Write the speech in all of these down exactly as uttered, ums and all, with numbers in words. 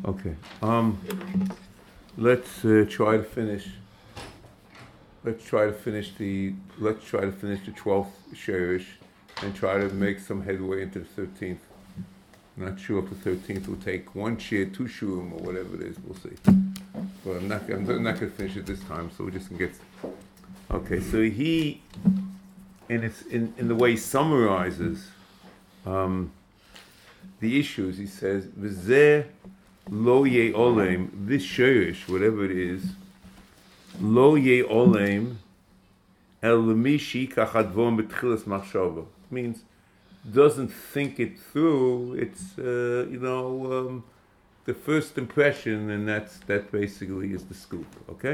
Okay. Um, let's uh, try to finish. Let's try to finish the. Let's try to finish the twelfth shirish, and try to make some headway into the thirteenth. Not sure if the thirteenth will take one shir, two shurim, or whatever it is. We'll see. But I'm not. I'm not going to finish it this time. So we just can get. Okay. So he, in its in, in the way he summarizes, um, the issues. He says, "V'zeh lo ye olem." This shirish, whatever it is, lo ye olem el mishi kachadvom betchilas machshava, means doesn't think it through. It's uh, you know um, the first impression, and that's that basically is the scoop. Okay.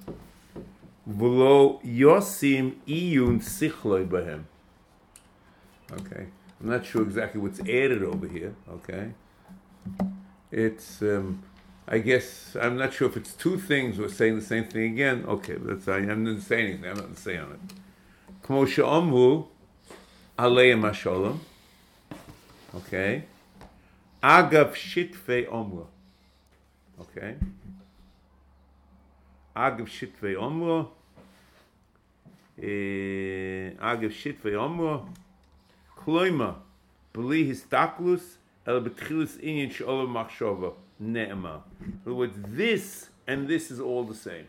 V'lo yosim iyun sichloi bahem. Okay. I'm not sure exactly what's added over here. Okay. It's um, I guess I'm not sure if it's two things or saying the same thing again. Okay, but that's I I'm not saying anything. I'm not saying on it. Kmo she'amru aleim hasholom. Okay. Agav shitfei omra. Okay. Agav shitfei omra. Agav shitfei omra. Kloima. Beli histaklus el betchilas inyan she'olam machshava. Ne'ema. In other words, this and this is all the same.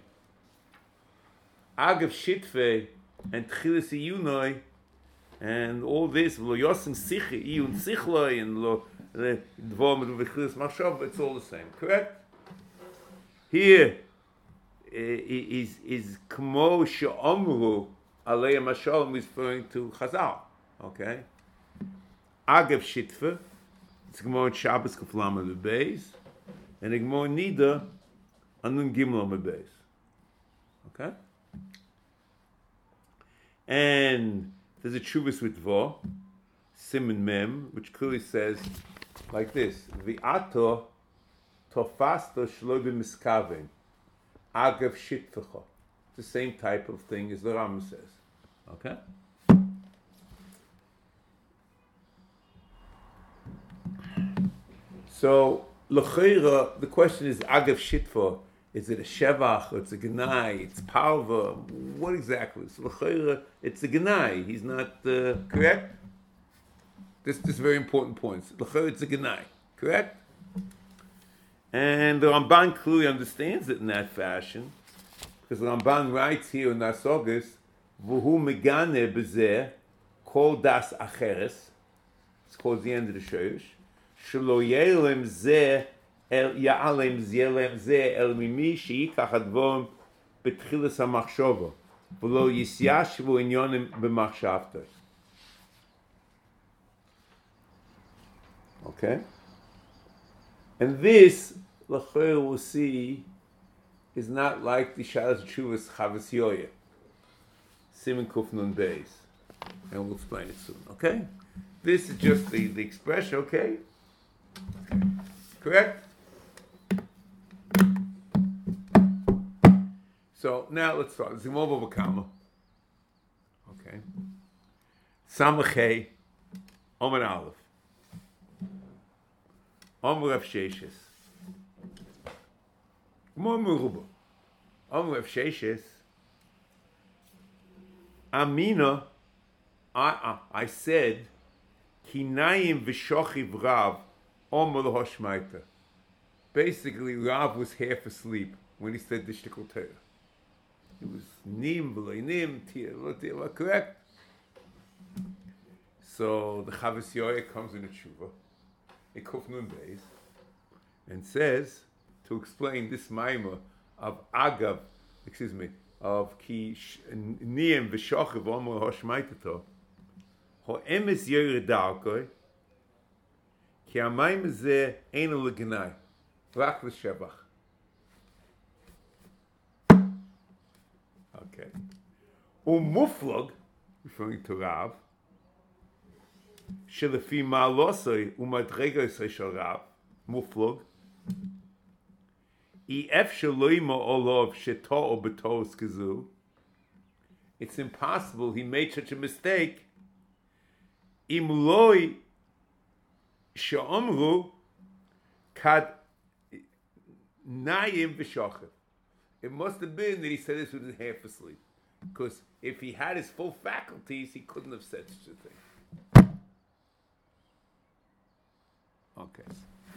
Agav shitfei and tchilas iyunoi and all this, lo yosim sichi, iyun sichloi, and lo dvom v'tchilas machshava, it's all the same. Correct? Here uh, is is kmo she'omru aleim hasholom referring to Chazal. Okay? Agav shitfei, it's kmo in Shabbos kaflam the base. And Igmor Nida, Anun Gimel on the base. Okay? And there's a Chuvas with Vo, Simon Mem, which clearly says like this: V'ato tofasta shloi b'miskaven, agav shitfecha. It's the same type of thing as the Rambam says. Okay? So, L'cheira, the question is, Agav Shitfa, is it a Shevach, or it's a Genai, it's Parva, what exactly? So L'cheira, it's a Genai, he's not uh, correct? This this very important point. L'cheira, it's a Genai, correct? And the Ramban clearly understands it in that fashion, because the Ramban writes here in Nasogas, V'hu megane b'zeh, kol das acheres, it's called the end of the Shirish, שלא ילם זה אל יעלם זילם זה אל ממי שיקח הדבום בתחילת המחשבה ולא יסיישבו עניונים במחשבתו. Okay? And this, l'chor we'll see, is not like the Shalas Chuvas Chavas Yoya. Simon Kuf Nun Beis. And we'll explain it soon. Okay? This is just the, the expression, okay? Correct? So now let's start. Zimov Vakama. Okay. Samachei Omer Aleph. Omer Rav Sheshes. Omer Meruba. Omer Rav Sheshes. Amina, I, I, I said, Kinayim v'shochiv Rav. Basically, Rav was half asleep when he said the Shtikol Torah. He was nim, v'lo nim, tia, lo tia, correct? So the Chavas Yoya comes in a tshuva, a Kuf Nun Beis, and says, to explain this maimah of Agav, excuse me, of Ki Niyem v'shochiv omer hoshmaitato, ho emes yoyer darkoi, כי המים הזה אינו לגנאי, רק לשבח. Okay. ומופלג, referring to רב, שלפי מעלוסוי ומדרגוסוי של רב, מופלג, אי אפשר לא ימו עולוב שטועו בתועס כזו, it's impossible he made such a mistake, אם לא She'omru kad Nayim v'shachef. It must have been that he said this with his half asleep. Because if he had his full faculties, he couldn't have said such a thing. Okay.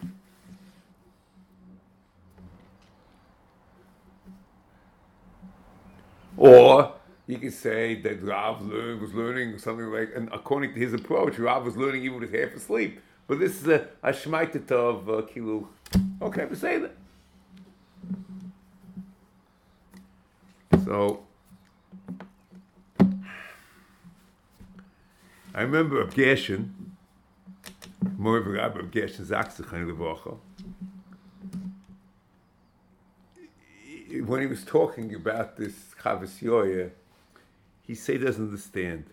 Or you could say that Rav learned, was learning something like, and according to his approach, Rav was learning even with his half asleep. But this is a, a shmaitata of uh, Kiluch. Okay, we say that. So, I remember Reb Gershon, Morev Rabbi Reb Gershon Zachzachon Levacha, when he was talking about this Chavos Yoya, he said he doesn't understand.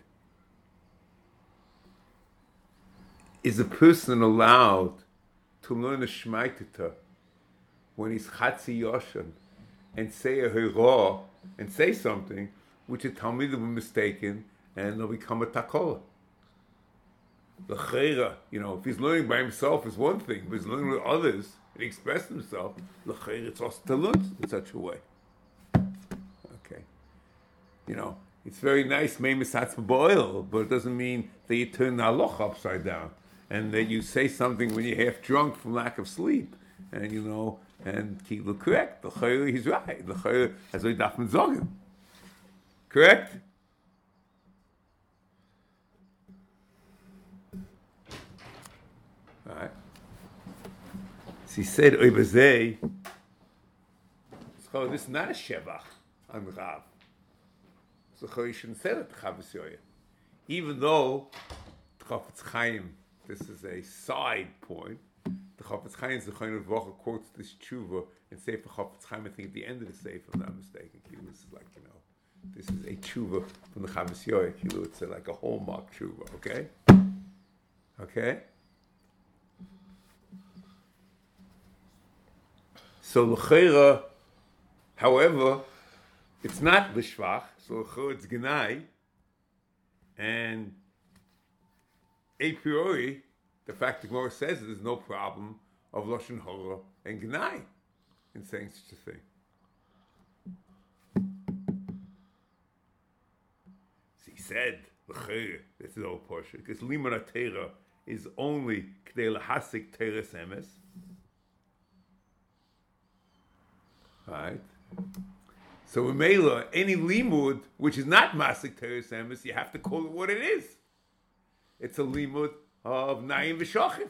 Is a person allowed to learn a Shmaitita when he's Chatzi Yoshan and say a Hira and say something which a Talmid will be mistaken and they'll become a Takola? L'cheira, you know, if he's learning by himself is one thing, but he's learning with others and he expresses himself, l'cheira, it's also to learn in such a way. Okay. You know, it's very nice, meimis hatzma ba'oil, but it doesn't mean that you turn the halacha upside down and that you say something when you're half drunk from lack of sleep. And, you know, and keep the correct. L'cheira, he's right. L'cheira, as we daf mizogim. Correct? Right. So he said, Oibazei, so this is not a Shevach on Rav. So you shouldn't say that to Chavos Yoya. Even though the Chafetz Chaim, this is a side point, the Chafetz Chaim Zechon Levacha quotes this tshuva in Sefer Chafetz Chaim, I think at the end of the Sefer, if I'm not mistaken. This is like, you know, this is a tshuva from the Chavos Yoya. It's like a hallmark tshuva, okay? Okay? So l'cheira, however, it's not l'shvach, so l'cheira it's genai, and a priori, the fact that Gemara says that there's no problem of lashon hara and genai in saying such a thing. So he said l'cheira, this is all portion, because limud atera is only k'dei lahasik teres emes. Right. So in Mela, any limud which is not masik teres emes, you have to call it what it is. It's a limud of na'im v'shachif.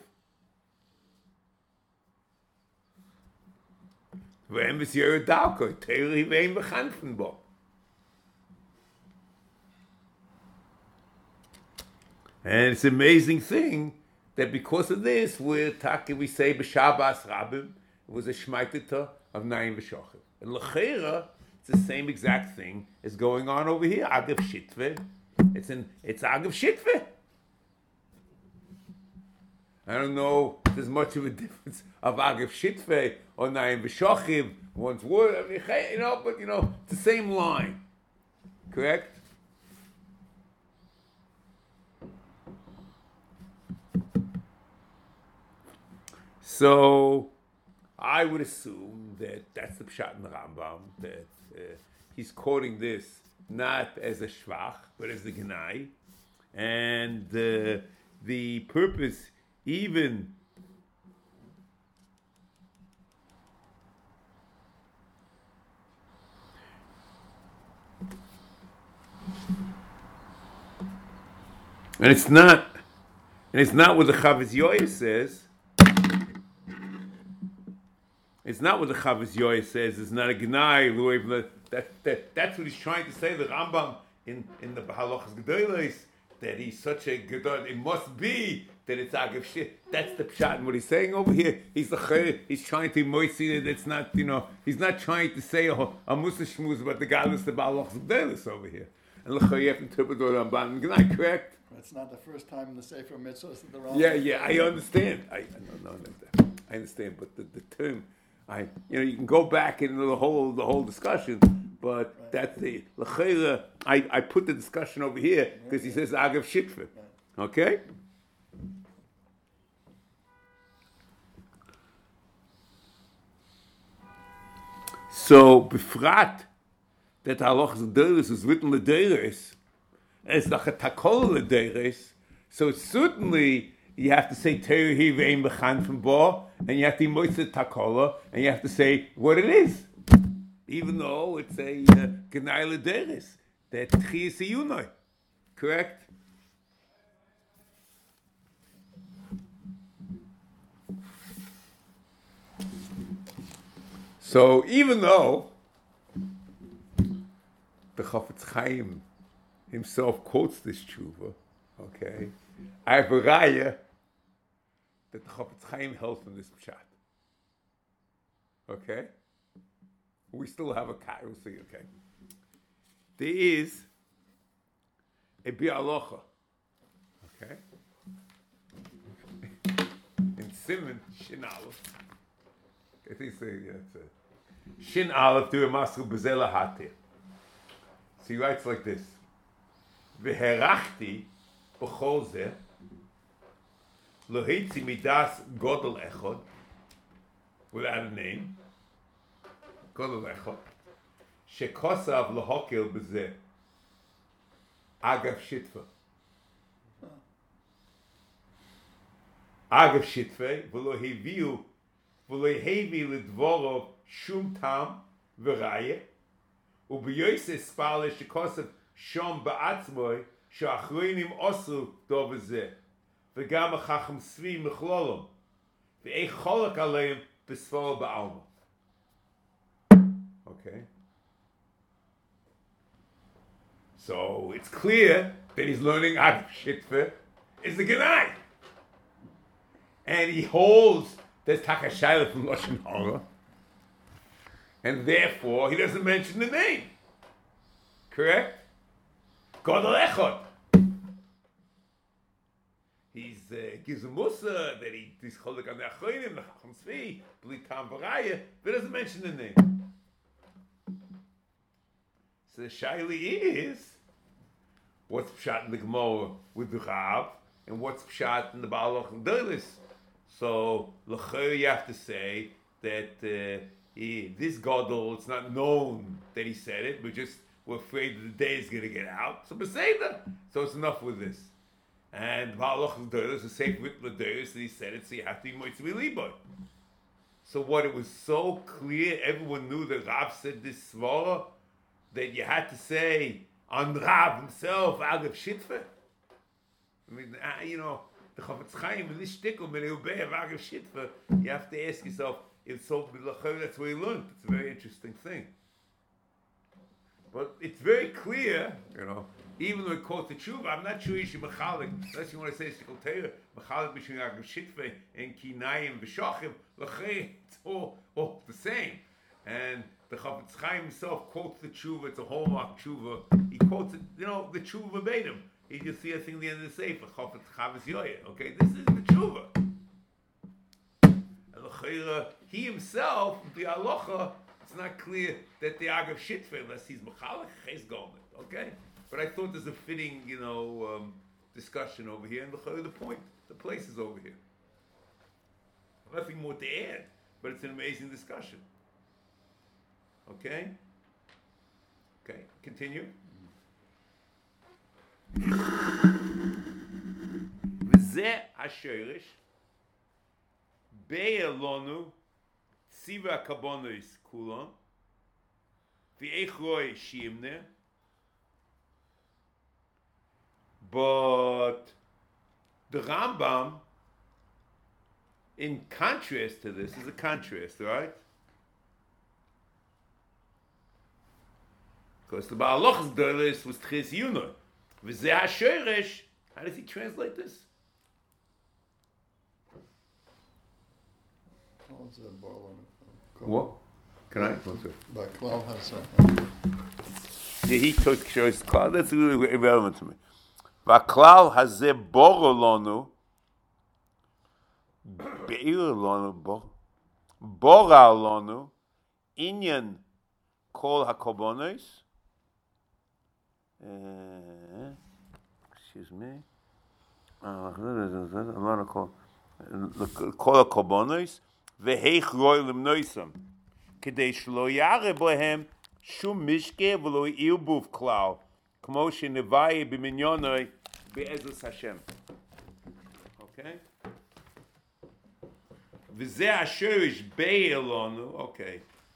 V'emes yeredalko teiri v'ein v'chanfen bo. And it's an amazing thing that because of this, we're talking, we say b'Shabbos Rabbim, it was a shmaitita of Naim v'Shachim. And l'cheira, it's the same exact thing as going on over here. Agav Shitve. It's an it's Agav Shitve. I don't know if there's much of a difference of Agav Shitve or Naim v'Shachim. One's word, I mean, you know, but you know, it's the same line. Correct? So I would assume that that's the pshat in the Rambam, that uh, he's quoting this not as a shvach, but as the genai. And uh, the purpose, even and it's not, and it's not what the Chavos Yoya says. It's not what the Chavos Yoya says. It's not a Gnai. That, that, that's what he's trying to say. The Rambam in, in the Halachas Gedolos, that he's such a Gedol. It must be that it's Agav Shit. That's the pshat. And what he's saying over here, he's the he's trying to moisten it. It's not, you know, he's not trying to say a, a Musa Shmuz about the Galus the Halachas Gedolos over here. And you have to interpret the Rambam and Gnai, correct? It's not the first time in the Sefer Mitzvahs that the Rambam. Yeah, yeah, I understand. I, I, no, no, no, I understand, but the, the term. I, you know, you can go back into the whole the whole discussion, but right. That's the l'cheira. I, I put the discussion over here because he says agav shitfe. Okay. So, befrat, that halachas l'deiros is written l'deiros, it's like a takol l'deiros, so it's certainly, you have to say teruhi ve'im b'chan from bo, and you have to moitze takola, and you have to say what it is. Even though it's a genai uh, l'deiros, that tchiyas iyunoi. Correct? So even though the Chafetz Chaim himself quotes this tshuva, okay, I have a raya that the Chafetz Chaim held from this pshat. Okay? We still have a kat, we'll see, okay? There is a bi'alocha, okay? In Simon Shin Aleph, I think it's a, yeah, it's a Shin Aleph to a Masru Bezela Hatir. So he writes like this: V'herachti b'chol zeh lohitzi midas godel echod, without a name, godel echod, shekosav lohokil b'zeh agav shitfa. Agav shitfa v'lo heviu v'lo hevi l'dvorov shum tam v'rayeh u'b'yoyse spale shekosav shom ba'atzmoi she'achroinim osu dov zeh v'gam ha'chacham svi mechlolom v'eich cholak aleim b'sfor ba'alma. Okay. So it's clear that he's learning Agav Shitfa is the Genai. And he holds there's Takashayla from Lashon Hara. And therefore he doesn't mention the name. Correct? Godel Echad. He uh, gives a musa that he is cholik on the achronim, the chacham tzvi, bli tam v'raya, but doesn't mention the name. So the shaili is, what's pshat in the Gemara with the Rav, and what's pshat in the Baal Halacha L'Deiros. So l'chayr you have to say that uh, he, this gadol, it's not known that he said it, but just we're afraid that the day is going to get out. So beseder. So it's enough with this. And Baal Halacha L'Deiros is safe with L'Deiros that he said it, so you have to be moitzi v'liboy. So what, it was so clear, everyone knew that Rav said this svara, that you had to say on Rav himself, Agav Shitfa. I mean, uh, you know, the Chafetz Chaim in this shtickle, Menehubei of Agav Shitfa, you have to ask yourself, if so, that's where he learned. It's a very interesting thing. But it's very clear, you know, even though it quotes the Tshuva, I'm not sure you should mechalik, unless you want to say Shtickle Teira, mechalik between Agav Shitfa and Kinayim V'Shachim, l'chei, it's all, all the same. And the Chafetz Chaim himself quotes the Tshuva, it's a hallmark Tshuva. He quotes it, you know, the Tshuva verbatim. You just see a thing at the end of the Sefer, Chafetz Chavis Yoyeh. Okay, this is the Tshuva. And l'chei, he himself, the Alocha, it's not clear that the Agav Shitfa, unless he's Mechalech, Ches Gomet. Okay? But I thought there's a fitting, you know, um, discussion over here, and the, the point, the place is over here. Nothing more to add, but it's an amazing discussion. Okay? Okay, continue. V'zeh ha'shorish be'elonu tziva kabonos kulon v'eich roi shimne. But the Rambam, in contrast to this, is a contrast, right? Because the Baal Halacha L'Deiros was Tchis Yunah. V'zeh ha'shoresh, how does he translate this? What? Can I? But Klal has something. Yeah, he took shows Klal. That's really irrelevant to me. V'klal hazeh boro lonu, be'ir lonu, bora lonu, inyan kol hakobonos. Uh, excuse me. Uh, kol hakobonos ve'heich roi limnoisam. כדי שלא ירא בהם שום משקה ולא ירבוב כלל, כמו שנביא במניונוי בעזרת השם. אוקיי? וזה השורש באר לנו, אוקיי.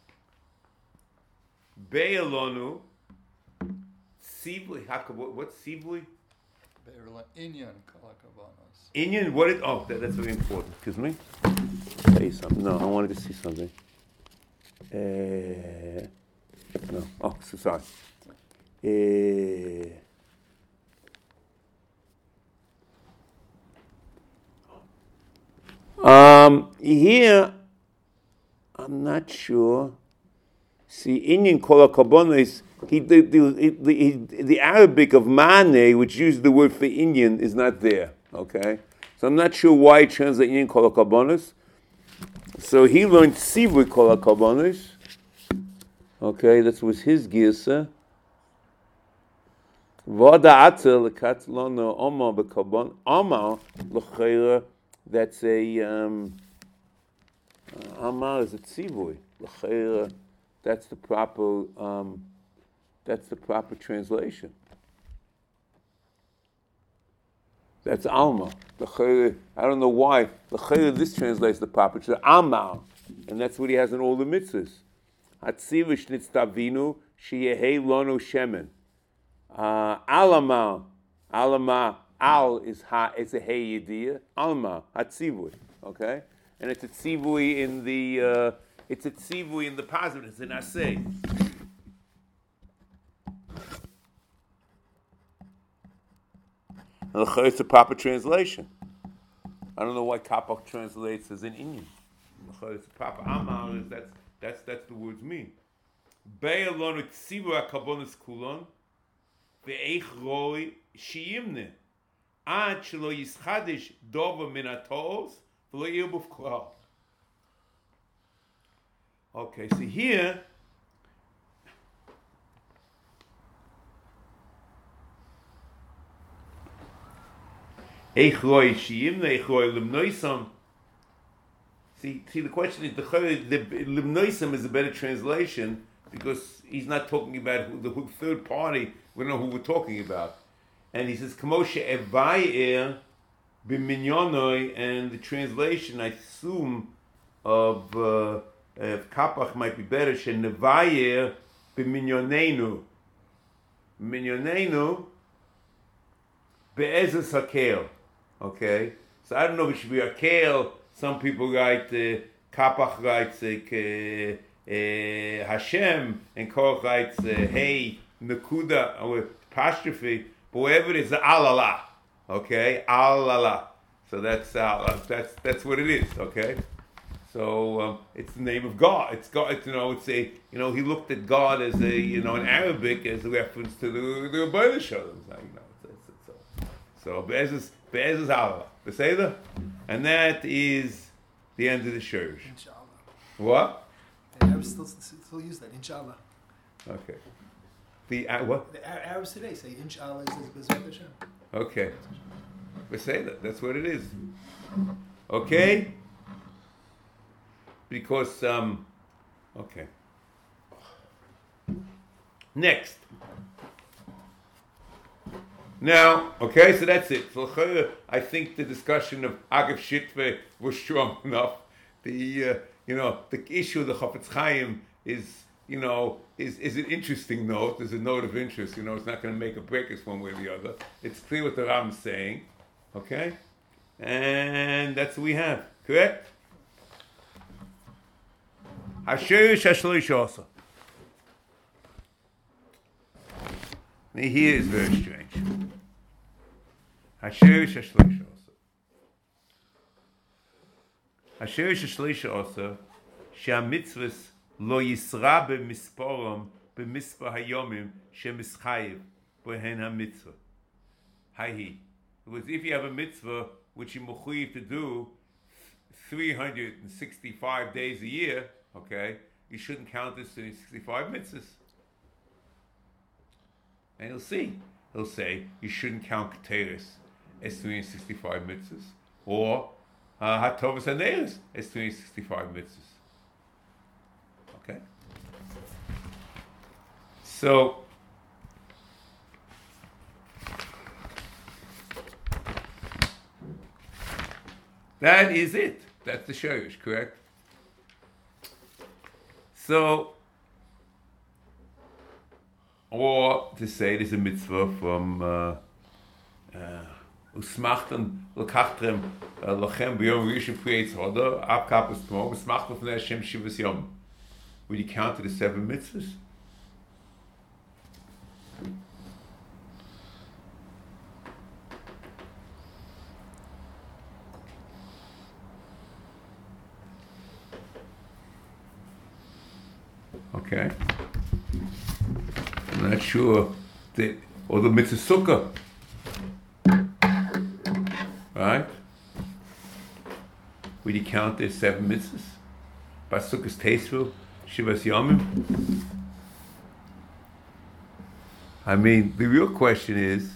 באר לנו, ציווי, what's ציווי? Be'er inyan kol hakavanos. Inyan, what it, oh, that, that's very important. Excuse me? Say something. No, I wanted to see something. Uh, no, oh, so sorry. Uh, um, here, I'm not sure. See, Inyan kol hakavanos, He, the, the, the, the Arabic of Mane, which used the word for Indian, is not there. Okay? So I'm not sure why it translates Indian Kol HaKarbonos. So he learned Sivui Kol HaKarbonos. Okay, that was his Girsa. Vada Atel Lekat Lono Omar Bekarbon. Omar L'chayra, that's a, um, uh, Omar is a Sivui. L'chayra, that's the proper, um, That's the proper translation. That's Alma. I don't know why. This translates the proper translation. Amal. And that's what he has in all the mitzvahs. Hatzivish nitztavinu sheyehei lono shemen. Alama. Alama. Al is ha. It's a hey yediyah. Alma. Hatzivui. Okay? And it's a tzivui in the, uh, it's a tzivui in the positive. It's an asay. And it's the proper translation. I don't know why Kapak translates as an Indian. It's the proper Amar is that's that's that's the words mean. Be'elonu tzivu hakabonis kulon ve'eich roi shiyimne ad shelo yischadish dova min hatos v'lo yirbuv klal. Okay, so here. See, see, the question is, the, the Limnoisam is a better translation because he's not talking about who, the who, third party. We don't know who we're talking about. And he says, Kamoshe Evayer B'minyonoi, and the translation, I assume, of, uh, of Kapach might be better, She Nevayer B'minyonenu. Minyonenu Be'ezes HaKel. Okay, so I don't know if it should be a kale. Some people write uh, Kapach writes like uh, uh, Hashem, and Korach writes uh, Hey Nakuda or apostrophe. But wherever it is, Alala. Okay, Alala. So that's uh, that's that's what it is. Okay, so um, it's the name of God. It's God. It's, you know, it's a you know he looked at God as a you know in Arabic as a reference to the the Rebbeinu Shalom. You know, it's, it's, it's, so so Be'ezes. Be'ezes Allah, the Seder, and that is the end of the Shurish. Inshallah. What? The Arabs still, still use that, Inshallah. Okay. The uh, what? The Arabs today say Inshallah is Bezrat Hashem. Okay. The Seder, that's what it is. Okay? Because, um, okay. Next. Now, okay, so that's it. So I think the discussion of Agav Shitve was strong enough. The uh, you know the issue of the Chafetz Chaim is you know is is an interesting note. There's a note of interest. You know, it's not going to make or break us one way or the other. It's clear what the Ram is saying, okay, and that's what we have. Correct. Hasherish Hashlish also. Now here is very strange. Hasherish Hashlish also. Hasherish Hashlish also. She'amitzvus lo yisra b'misporam b'mispar hayomim she'mischayiv b'hen hamitzvah. Hahi. Because if you have a mitzvah which you mechuyev to do three hundred sixty-five days a year, okay, you shouldn't count this three hundred sixty-five mitzvahs. And he'll see. He'll say you shouldn't count Keteris as three hundred sixty-five mitzvahs, or uh, Hatovas Haneres as three hundred sixty-five mitzvahs. Okay? So, that is it. That's the shayrish, correct? So, or to say there's a mitzvah from uh, Usmachten lekachtem lachem b'yom rishon pri eitz hoda ab kapas tmo usmachten from Hashem shivas yom. Would you count to the seven mitzvahs? Okay. I'm not sure that, or the mitzvah sukkah. Right? Would you count the seven mitzvahs? Basukas tasteful, Shivas Yomim? I mean, the real question is,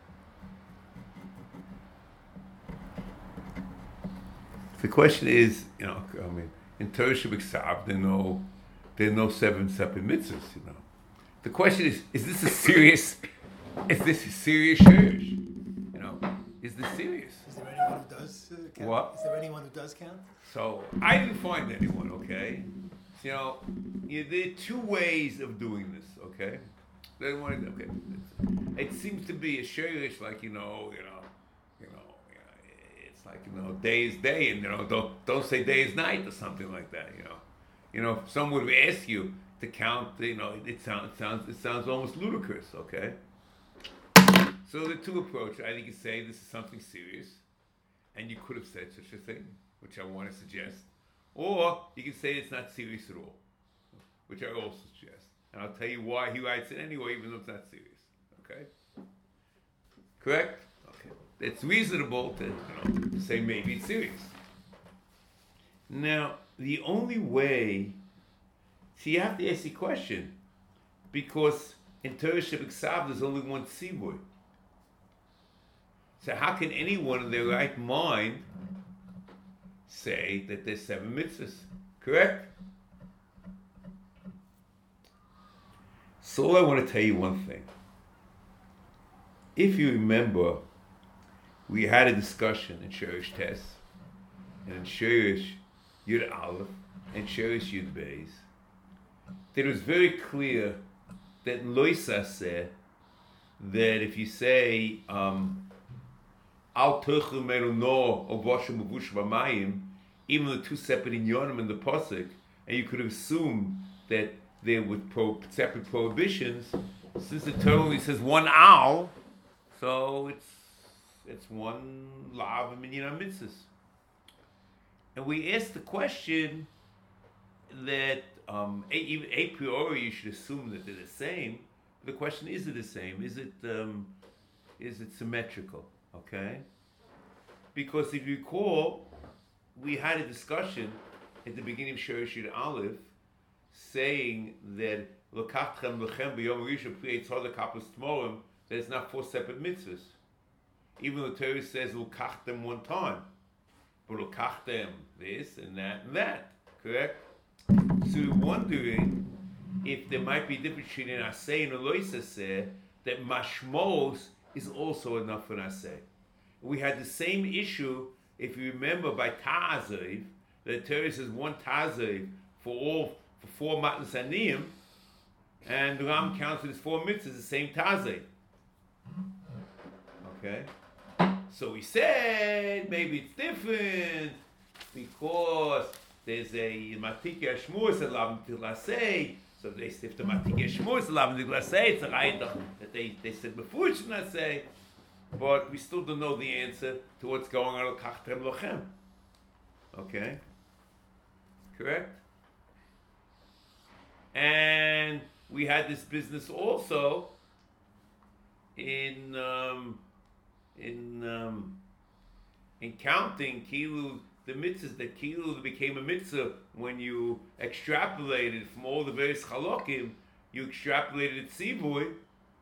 the question is, you know, I mean, in Torah Shabbat there are no, there are no seven separate mitzvahs, you know. The question is, is this a serious, is this a serious church? You know, is this serious? Is there anyone who does uh, count? What? Is there anyone who does count? So, I didn't find anyone, okay? You know, you, there are two ways of doing this, okay? They want to, okay. It seems to be a shirish, like, you know, you know, you know, you know, it's like, you know, day is day, and, you know, don't, don't say day is night or something like that, you know. You know, if someone would ask you to count, you know, it sounds, it sounds, it sounds almost ludicrous, okay? So the two approach, I think you say this is something serious, and you could have said such a thing, which I want to suggest, or you can say it's not serious at all, which I also suggest, and I'll tell you why he writes it anyway, even though it's not serious. Okay, correct? Okay, it's reasonable to, you know, to say maybe it's serious. Now, the only way, see, you have to ask the question, because in Torah Shebeksav there's only one tzibur. So how can anyone in their right mind say that there's seven mitzvahs? Correct? So I want to tell you one thing. If you remember, we had a discussion in Shirish Tes, and in Shirish Yud Aleph, and Shirish Yud Beis, that it was very clear that Loisa said that if you say, um, Al Tochel Meru No of Vashem Mavush Vamayim, even the two separate inyonim in the pasuk, and you could assume that there were pro- separate prohibitions, since the Torah only says one al, so it's it's one lav and minyan mitzvahs. And we asked the question that um, a, even a priori you should assume that they're the same. The question, is it the same? Is it um, is it symmetrical? Okay? Because if you recall, we had a discussion at the beginning of Shirish Yud Aleph saying that L'kachtchem lechem b'yom rishon pri eitz hoda kapas tmorim, that it's not four separate mitzvahs. Even though the Torah says L'kachthem one time, but L'kachthem this and that and that, correct? So we're wondering if there might be a difference between an aseh and a lois aseh, that mashmos is also enough for an aseh. We had the same issue, if you remember, by ta'aziv. The Torah says one ta'aziv for all, for four matnas aniyim, and the Ram counts it as four mitzvahs, the same ta'aziv. Okay? So we said, maybe it's different, because there's a matikeh shmur, a lav lasei. So they say if the matikeh shmur is a lav lasei, it's a raydah that they, they said before it should not say. But we still don't know the answer to what's going on with Kachtem Lochem. Okay? Correct? And we had this business also in um, in um, in counting Kilu, the mitzvahs, that Kilu became a mitzvah when you extrapolated from all the various halakim, you extrapolated Tzivui.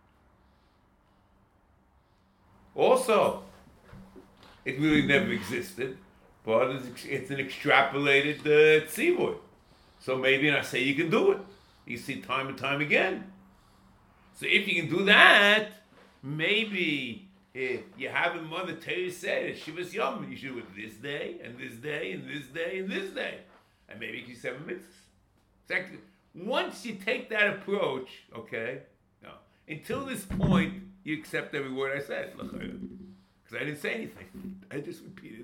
Also, it really never existed, but it's, it's an extrapolated uh, tzivur. So maybe in say you can do it. You see time and time again. So if you can do that, maybe eh, you have in Mother Torah said she was young. You should do it this day and this day and this day and this day, and maybe you can seven mitzvahs. Exactly. Once you take that approach, okay, no, until this point you accept every word I said because I didn't say anything. I just repeated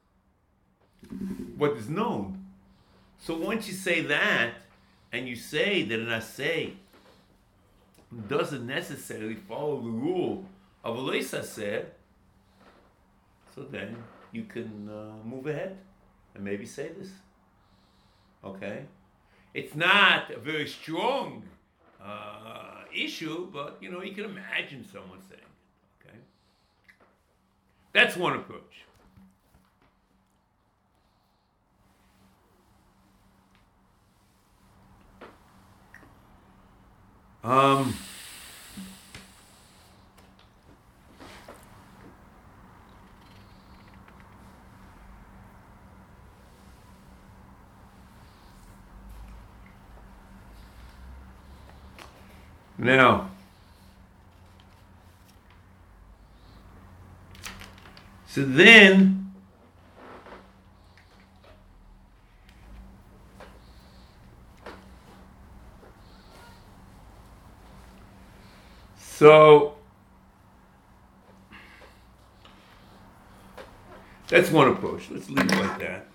what is known. So once you say that, and you say that an asay doesn't necessarily follow the rule of a lois aseh, so then you can uh, move ahead and maybe say this. Okay? It's not a very strong uh, issue, but you know, you can imagine someone saying it. Okay? That's one approach. Um, now, so then, so that's one approach. Let's leave it like that.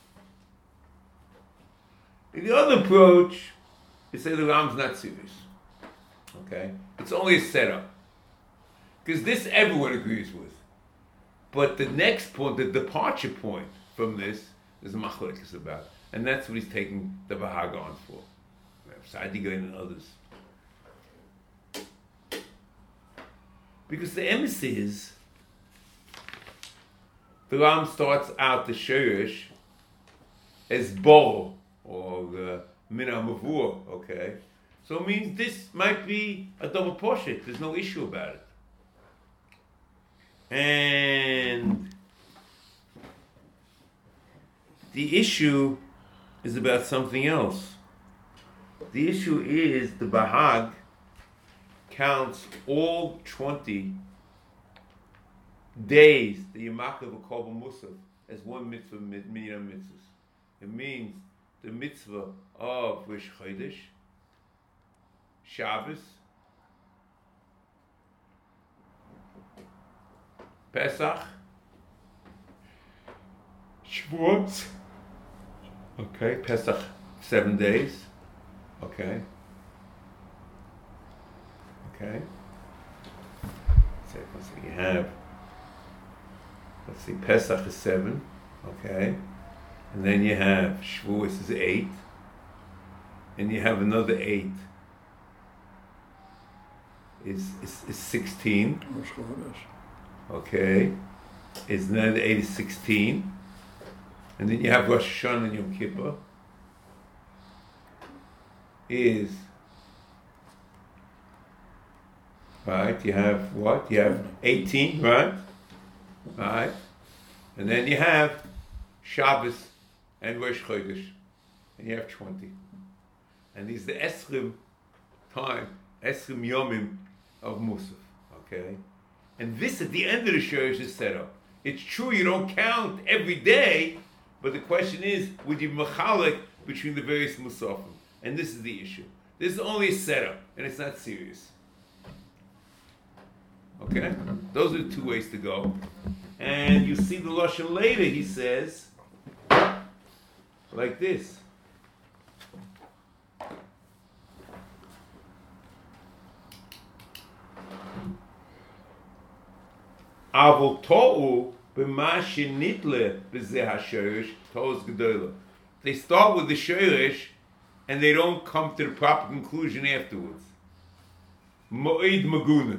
And the other approach is say the Ram's not serious. Okay? It's only a setup. Because this everyone agrees with. But the next point, the departure point from this, is a machlekes about. And that's what he's taking the Bahag on for. Sadiga and others. Because the emes is, the Ram starts out the Shirish as Bo, or the Mina Mavur, okay? So it means this might be a double poshet. There's no issue about it. And the issue is about something else. The issue is the Bahag counts all twenty days that you make of a Korban Musaf as one mitzvah, mina mitzvahs. It means the mitzvah of Rosh Chodesh, Shabbos, Pesach, Shavuot. Okay, Pesach, seven days. Okay. Okay. So let's see, you have, let's see, Pesach is seven. Okay. And then you have Shavuot is eight. And you have another eight. Is is, is sixteen. Okay. Is another eight is sixteen. And then you have Rosh Hashanah and Yom Kippur. Is right, you have what? You have eighteen, right? Right. And then you have Shabbos and Rosh Chodesh. And you have twenty. And these are the Esrim time, Esrim Yomim of Musaf. Okay? And this at the end of the Shurish is set up. It's true you don't count every day, but the question is, would you machalik between the various Musafim? And this is the issue. This is only a setup, and it's not serious. Okay? Those are the two ways to go. And you see the Lashon later, he says, like this. Avol to'u b'ma shenitle b'zeh ha'shorish to'us gedolah. They start with the shorish, and they don't come to the proper conclusion afterwards. Mo'id maguna.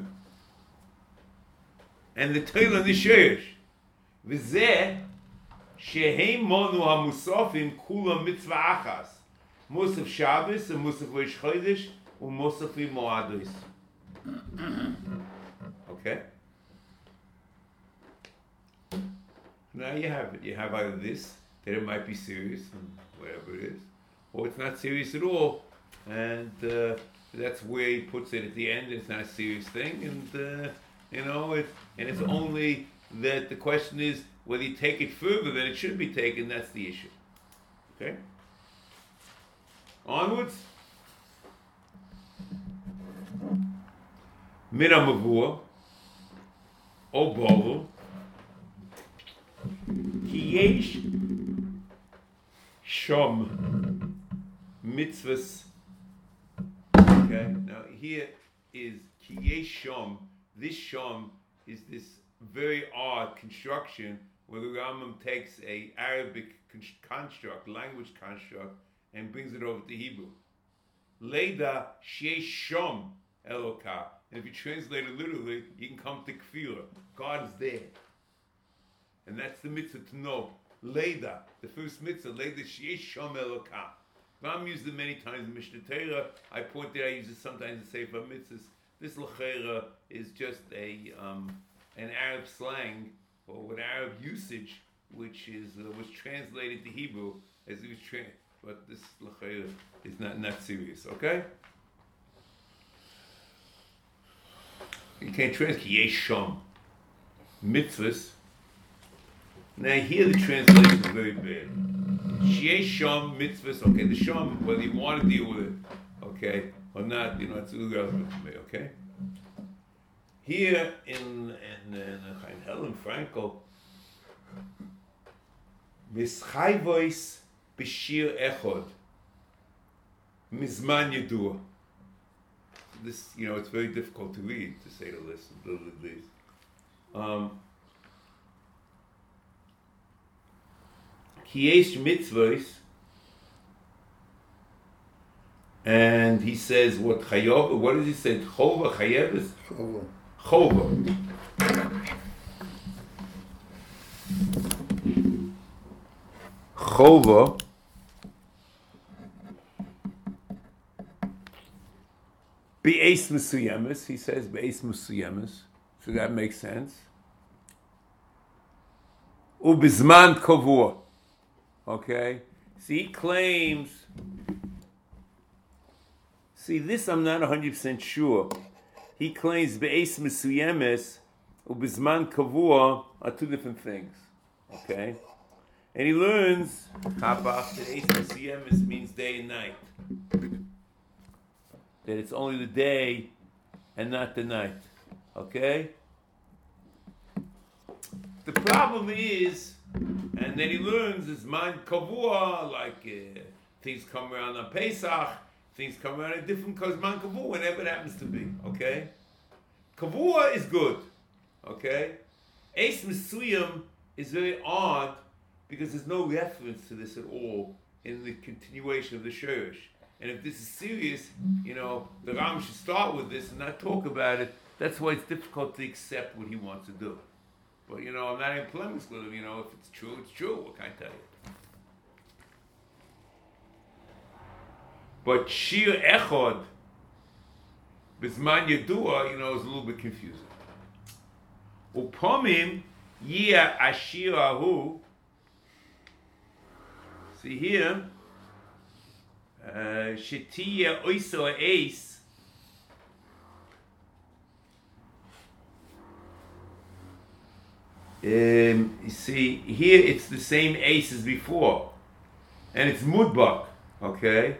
And the Torah and the shorish. V'zeh shehem monu ha'musafim kula mitzvah achas. Musaf Shabbos and Musaf Rosh Chodesh and Musaf Moados. Okay? Now you have it. You have either this, that it might be serious, and whatever it is, or it's not serious at all, and uh, that's where he puts it at the end. It's not a serious thing, and uh, you know, it, and it's only that the question is whether you take it further than it should be taken. That's the issue. Okay. Onwards. Mina mavur, o bovel, ki yesh shom mitzvahs. Okay, now here is ki yesh shom. This shom is this very odd construction where the Rambam takes a Arabic construct, language construct, and brings it over to Hebrew. Leda sheyesh shom Elokah. And if you translate it literally, you can come to Kfira. God is there. And that's the mitzvah to know. Leda, the first mitzvah, Leda sheyesh shom Elokah. Ram used it many times in Mishnah Torah. I pointed out I use it sometimes in Sefer Mitzvahs. This l'cheira is just a um, an Arab slang or an Arab usage, which is uh, was translated to Hebrew as it was trained. But this l'cheira is not not serious. Okay. You can't translate yesh shom mitzvahs. Now here the translation is very bad. Yesh shom mitzvahs. Okay, the shom, whether you want to deal with it, okay, or not, you know, it's irrelevant to me. Okay. Here in in in Chaim Helen Frankel, mischayvois b'shir echod mizman yedua. This, you know, it's very difficult to read, to say the least. The least. Um, Kiyesh mitzvahs, and he says what chayov. What does he say? Chova chayeves. Chova. Chova. Chova. Be'es musuyemes, he says be'es musuyemes, so that makes sense. Ubizman kovur, okay. See, he claims. See, this I'm not one hundred percent sure. He claims be'es musuyemes, ubizman kovur are two different things, okay. And he learns habach that be'es musuyemes means day and night. That it's only the day and not the night. Okay? The problem is, and then he learns, is man kavua, like uh, things come around on Pesach, things come around at different because man kavua, whenever it happens to be. Okay? Kavua is good. Okay? Eis Mesuyam is very odd because there's no reference to this at all in the continuation of the Shurish. And if this is serious, you know, the Ram should start with this and not talk about it. That's why it's difficult to accept what he wants to do. But, you know, I'm not in polemics with him. You know, if it's true, it's true. What can I tell you? But Shir Echod, Bizman Yedua, you know, is a little bit confusing. Upomim Yia Ashirahu. See here. Shetiya oiso ace. Um, you see, here it's the same ace as before. And it's mudbak, okay?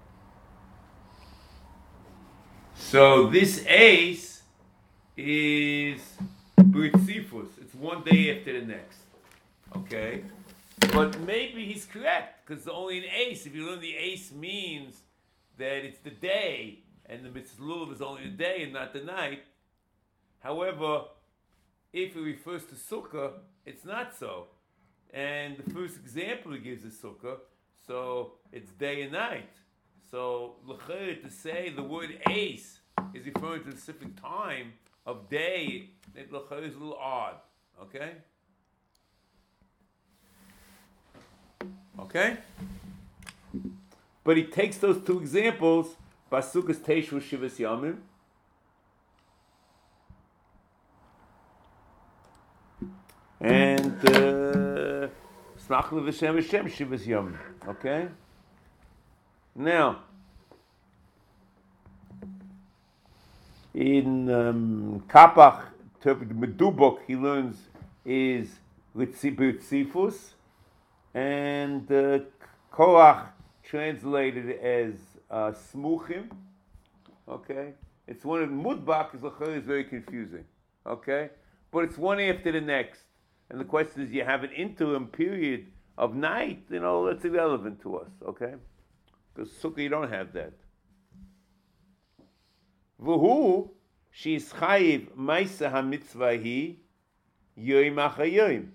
So this ace is B'ritzifus. It's one day after the next, okay? But maybe he's correct, because only an ace, if you learn the ace means that it's the day, and the mitzvah is only the day and not the night. However, if it refers to sukkah, it's not so. And the first example he gives is sukkah, so it's day and night. So, l'chayr, to say the word ace is referring to a specific time of day, it l'chayr is a little odd, okay? Okay? But he takes those two examples, Basukas Teishu Shivas Yamim, and Smachla V'Shem V'Shem Shivas Yamim. Okay? Now, in um, Kapach, interpreted Medubok, he learns is Ritzifus, and uh, Korach translated as uh, Smuchim. Okay, it's one of Mudbak is is very confusing. Okay, but it's one after the next, and the question is, you have an interim period of night. You know, that's irrelevant to us. Okay, because Sukkah you don't have that. V'hu she's chayiv ma'isa hamitzvah hi yoyim achayoyim.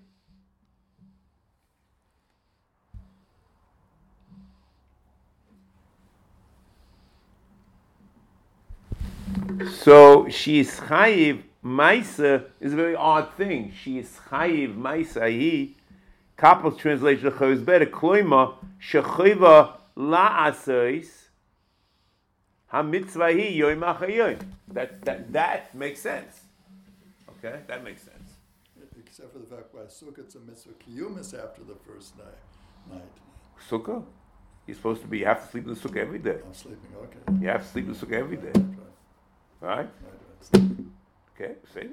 So she is chayiv ma'isa is a very odd thing. She is chayiv ma'isa hi. Kappel's translation of is better. Kloima shechiva la'asois hamitzvah hi yoyim achayoyim. That that that makes sense. Okay, that makes sense. Except for the fact why Sukkah it's a mitzvah kiyumis after the first night. night. Sukkah, you're supposed to be. You have to sleep in the sukkah every day. I'm sleeping. Okay. You have to sleep in the sukkah every day. Right. Right? Right. Okay, see?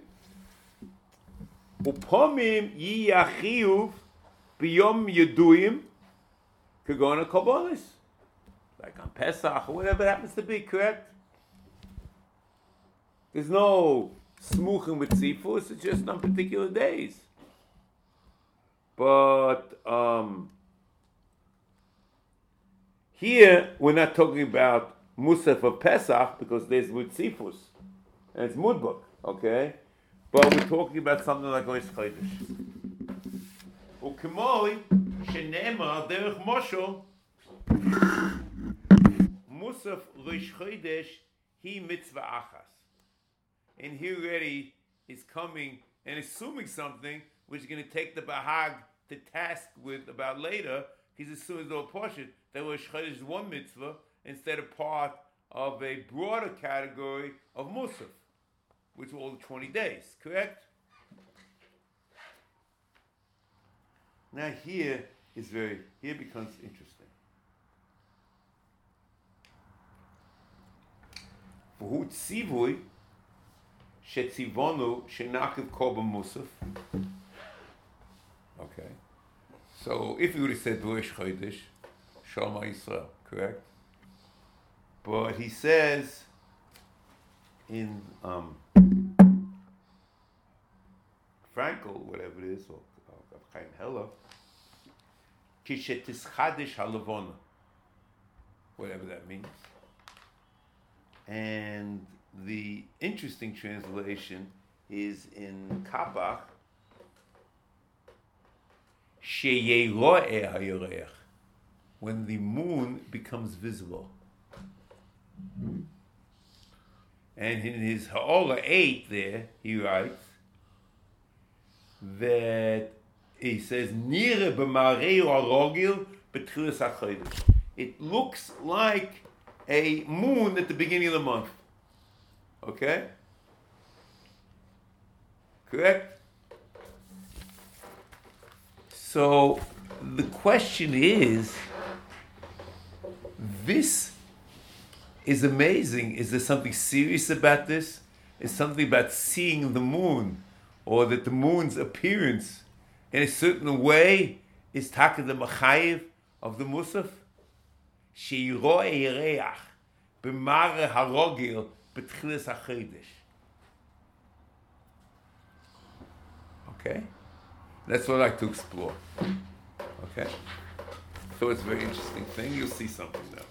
Upomim yiyachiyuv biyom yeduyim kagona korbanos. Like on Pesach or whatever it happens to be, correct? There's no smuchim with tzifus, it's just on particular days. But um, here we're not talking about Musaf of Pesach because there's with tzifus and it's mudbuk, okay? But we're talking about something like Rosh Chodesh. Ukemoi shenema derech Moshe Musaf Rosh Chodesh hi mitzvah achas. And he already is coming and assuming something which is going to take the Bahag to task with about later. He's assuming though portion that Rosh Chodesh is one mitzvah instead of part of a broader category of Musaf, which are all the twenty days, correct? Now here is very, here becomes interesting. V'hu tzivui shetzivonu shenakiv korban musaf. Okay. So if you would have said Rosh Chodesh, Shema Yisrael, correct? But he says in um, Frankel, whatever it is, or Chaim Heller, Kishetischadesh halavona, whatever that means. And the interesting translation is in Kapach, Sheyeroeh hayoreach, when the moon becomes visible. And in his Ha'olah eight there, he writes that he says, Nire b'mareu arogil b'tchilas hachodesh. It looks like a moon at the beginning of the month. Okay? Correct? So the question is, this is amazing. Is there something serious about this? Is something about seeing the moon, or that the moon's appearance in a certain way is taka the machayev of the musaf? Sheiroe yereach b'mare harogil b'tchilas hachodesh. Okay, that's what I like to explore. Okay, so it's a very interesting thing. You'll see something now.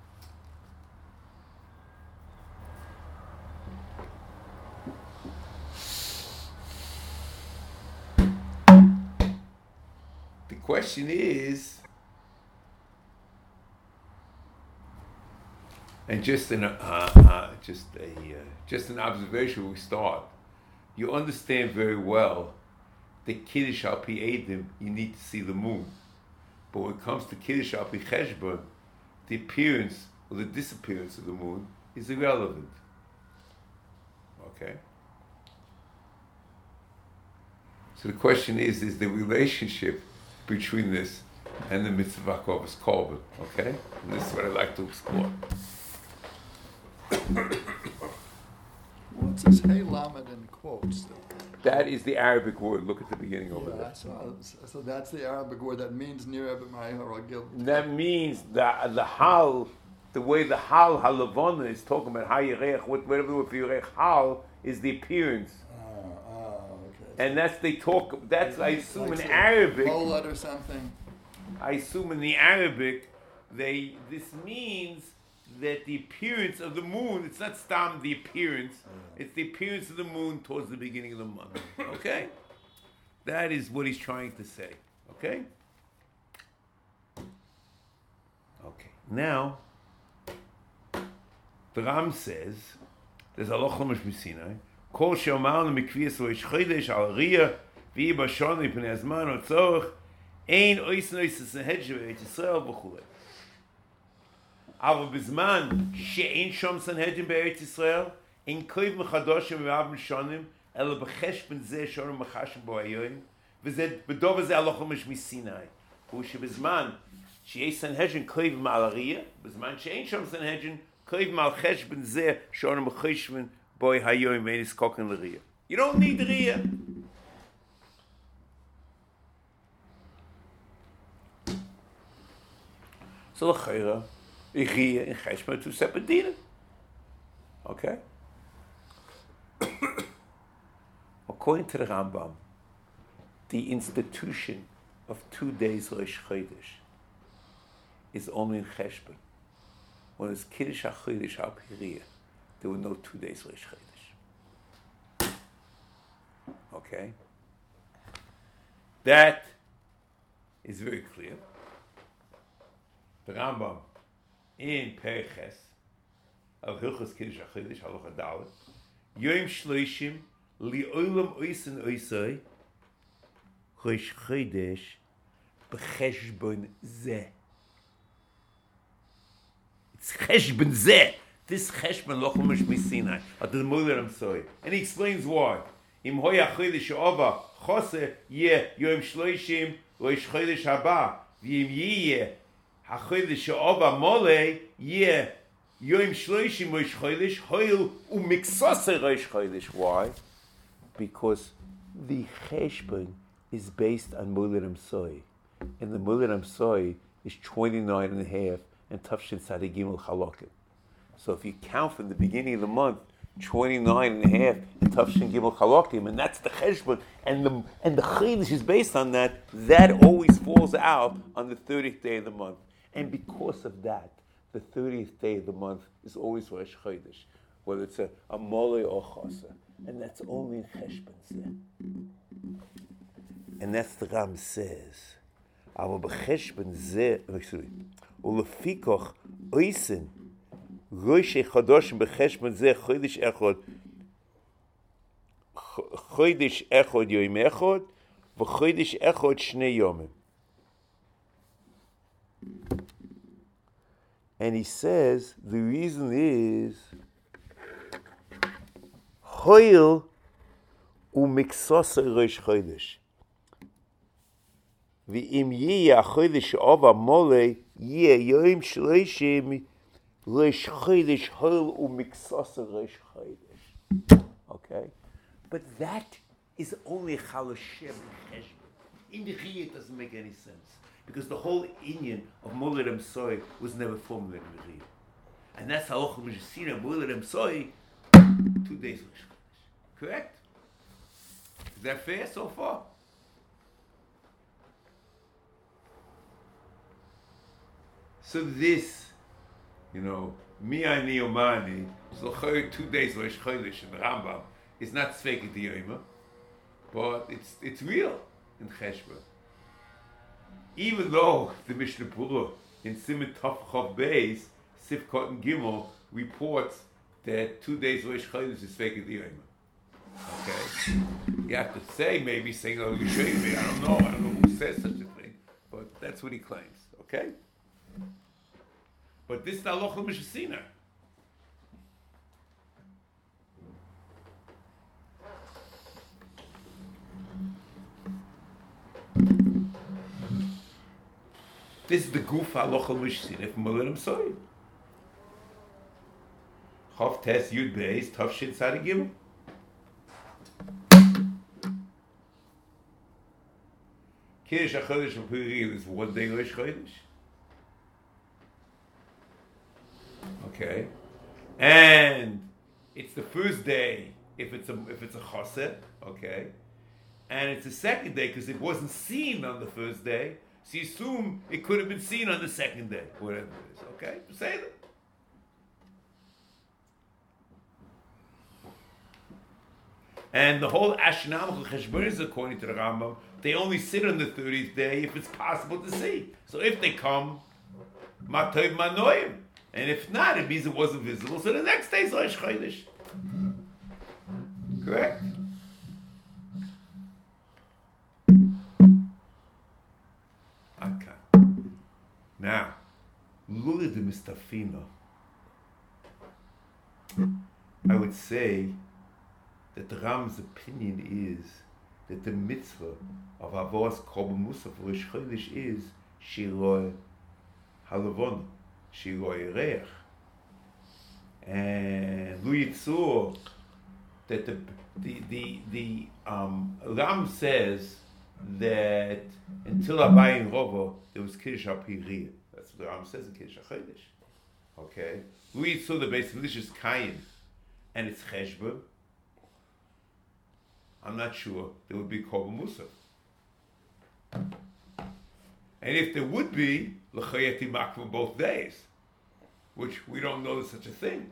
The question is, and just an uh, uh, just a uh, just an observation. We start. You understand very well that Kiddush al pi Eidim, you need to see the moon. But when it comes to Kiddush al pi Cheshbon, the appearance or the disappearance of the moon is irrelevant. Okay. So the question is: is the relationship between this and the mitzvah kovas korban. Okay, and this is what I'd like to explore. What's this hey lamed in quotes? That is the Arabic word. Look at the beginning over Yeah, there. so, so that's the Arabic word that means near Ebed or Gil. That means the the hal, the way the hal halavona is talking about how yirech, whatever the word for yirech hal is the appearance, Ah, ah, okay. and that's they talk. That's I assume Like in say, Arabic. Polet or something. I assume in the Arabic, they this means that the appearance of the moon. It's not stam the appearance. It's the appearance of the moon towards the beginning of the month. Okay, that is what he's trying to say. Okay. Okay. Now, the Ram says, there's a loch chumash b'Sinai. Kol she'omarnu mikviyas lo ish chodesh al riyah v'yi b'shon mipnei hazman o tzorach ein oisen oisen sehedje v'Eretz Yisrael v'chulei. Aber bizman she'ein shom sanhedrin be'Eretz Yisrael ein koiv mechadoshim v'avim shonim ela b'cheshben zeh shonim mechashim bo hayoyim v'zeh b'dov zeh aloch chumash b'Sinai. Hu shebizman she'ein sanhedrin koiv ma'al riyah bizman she'ein shom sanhedrin koiv ma'al cheshben zeh shonim mechashim bo hayoyim v'enis koken l'riyah. You don't need riyah. So l'chayra, Riyah and Cheshbon are two separate dinim. Okay? According to the Rambam, the institution of two days Rosh Chodesh is only in Cheshbon. When it's Kiddush HaChodesh al Riyah, there were no two days Rosh Chodesh. Okay? That is very clear. The Rambam in Periches of Hilchos Kiddush HaChodesh Halacha Dalet Yom Shloishim Li'olam Oisen Oisai Rosh Chodesh B'Cheshbon Zeh. It's Cheshbon Zeh. This Cheshbon Lo Chumash Misinai. At the Muller I'm sorry, and he explains why. Im Hoya Chodesh Ova Chose Yeh Yom Shloishim Rosh Chodesh Haba V'Im Yeh HaChodesh Ova Mole Yeh Yom Shloishim Rosh Chodesh Hoil U'Miksase Rosh Chodesh. Why? Because the Cheshbon is based on Mulerim Soy, and the Mulerim Soy is twenty-nine and a half, and Tafshin Tzaddik Gimel Chalokim. So if you count from the beginning of the month, twenty-nine and a half, and Tafshin Gimel Chalokim, and that's the Cheshbon, and the and the Chodesh is based on that, that always falls out on the thirtieth day of the month. And because of that, the thirtieth day of the month is always Rosh Chodesh, whether it's a, a Mole or Chasa. And that's only in Cheshbon Zeh. And that's the Ram says. Aber b'Cheshbon Zeh, excuse me, u'lefikoch oisen, Rosh Chodoshim b'Cheshbon Zeh Chodesh Echod, Chodesh Echod Yom Echod, v'Chodesh Echod Shnei Yomim. And he says the reason is Hoil u'Miksase Rosh Chodesh. V'im yeh HaChodesh Ova Mole yeh Yom Shloishim Rosh Chodesh Hoil u'Miksase Rosh Chodesh. Okay? But that is only Chaloshem Cheshbon. In the Riyah it doesn't make any sense. Because the whole Inyan of Mulerim Soy was never formulated in the Riyah. And that's how Ochel Mishasina, Mulerim Soy, two days Rosh Chodesh. Correct? Is that fair so far? So this, you know, Mi'ani Omani, so two days Rosh Chodesh in the Rambam, is not Tzveki Diyoma, but it's it's real in Cheshbon. Even though the Mishnah Berurah in Siman Tov Chav Beis, Sif Cotton Gimel, reports that two days Rosh Chodesh is Tzveki Diyoma. Okay? You have to say, maybe saying, oh, you show me, I don't know, I don't know who says such a thing, but that's what he claims. Okay? But this is the Halacha Mishasina. This is the Guf Halochal Mishsin from Moledim Soy. Chav Tes Yud Beis Tav Shin Tzadi Gimel. Kiddush HaChodesh of Purim is one day Rosh Chodesh. Okay, and it's the first day if it's a if it's a chassid, okay, and it's the second day because it wasn't seen on the first day, so you assume it could have been seen on the second day, whatever it is. Okay, say that. And the whole Ashnamach Cheshbon is according to the Rambam. They only sit on the thirtieth day if it's possible to see. So if they come, Matov Manoim. And if not, it means it wasn't visible. So the next day is Rosh Chodesh. Correct? Okay. Now, Lula de Mistafino. I would say that the Ram's opinion is that the mitzvah of Avos Korban Musaf for Rosh Chodesh is Shiroi Halavon. Shiroi Reich. And Lu Yitzur, that the the the, the um, Ram says that until Abayin Rovo there was Kiddush HaPiriyah. That's what the Ram says in Kiddush HaChodesh. Okay. Lu Yitzur, the base of is Kayin, and it's Cheshbon. I'm not sure there would be Korban Musaf. And if there would be, l'chayeti makva both days, which we don't know there's such a thing.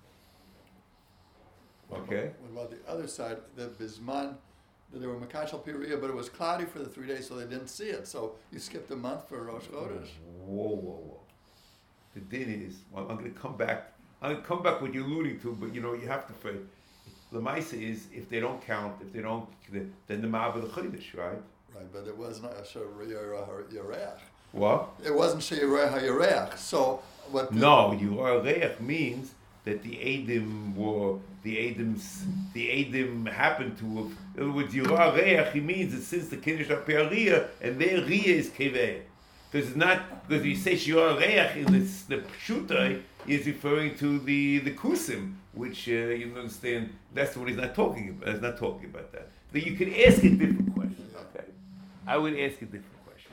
Okay? What about the other side, the Bisman, that they were Makashal Piriya, but it was cloudy for the three days, so they didn't see it. So you skipped a month for Rosh Chodesh. Whoa, whoa, whoa. The din is, well, I'm going to come back, I'm going to come back what you're alluding to, but you know, you have to say, the Maisa is, if they don't count, if they don't, then the Ma'av the Chodesh, right? Right, but it wasn't a Shirah Yerech. What? It wasn't Shirah Yerech. So what? No, Yerech Reich means that the Eidim were the Eidims. The Eidim happened to have. In other words, Yerech Reich, he means that since the Kiddush HaPe'ariyah and their Riyah is Keveh. Because it's not because you say Yerech Reich in this, the Pshutai is referring to the the Kusim, which uh, you understand. That's what he's not talking about. He's not talking about that. But you can ask a different question. Okay. I would ask a different question.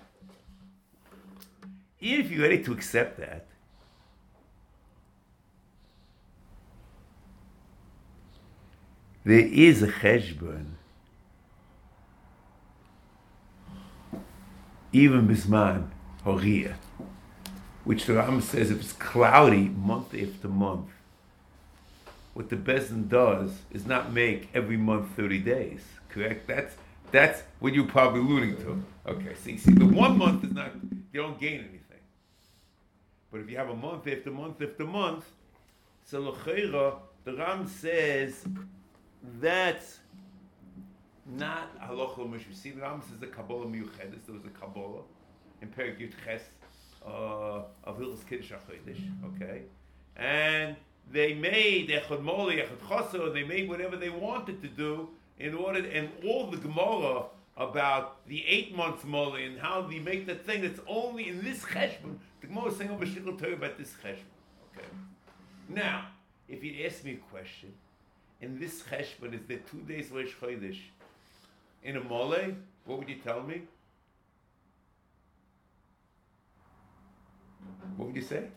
If you're ready to accept that, there is a cheshbon, even bisman horiyah, which the Rambam says if it's cloudy month after month, what the Bezdin does is not make every month thirty days. Correct? That's That's what you're probably alluding to. Okay, see, see, the one month is not, you don't gain anything. But if you have a month after month after month, so l'cheira, the Ram says that's not halacha l'mishra. See, the Ram says the Kabbalah miyuchedes. There was a Kabbalah in Perek Yud Ches uh, of Hilchos Kiddush HaChodesh. Okay, and they made echad moli, echad chaser. They made whatever they wanted to do. In order, and all the Gemara about the eight months Moli and how they make that thing that's only in this cheshbon. The Gemara is saying over Shikl Torah about this cheshbon. Okay. Now, if you'd ask me a question, in this cheshbon is there two days Rosh Chodesh in a Moli? What would you tell me? What would you say?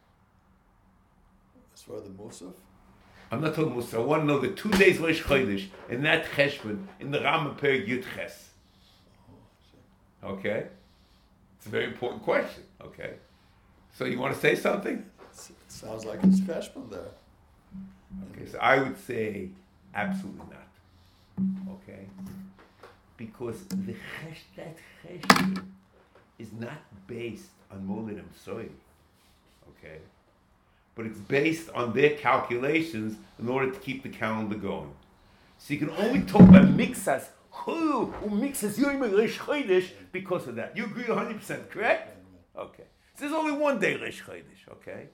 As far as the Musaf? I'm not talking about, I want to know the two days Rosh Chodesh in that cheshbon in the Rambam Perek Yud Ches. Okay? It's a very important question. Okay? So you want to say something? It's, it sounds like it's cheshbon there. Okay, so I would say absolutely not. Okay? Because the chesh, that cheshbon is not based on Moed Soy. Okay? But it's based on their calculations in order to keep the calendar going. So you can only talk about mixas, who mixes Yom Rosh Chodesh because of that. You agree one hundred percent, correct? Okay. So there's only one day Rosh Chodesh, okay?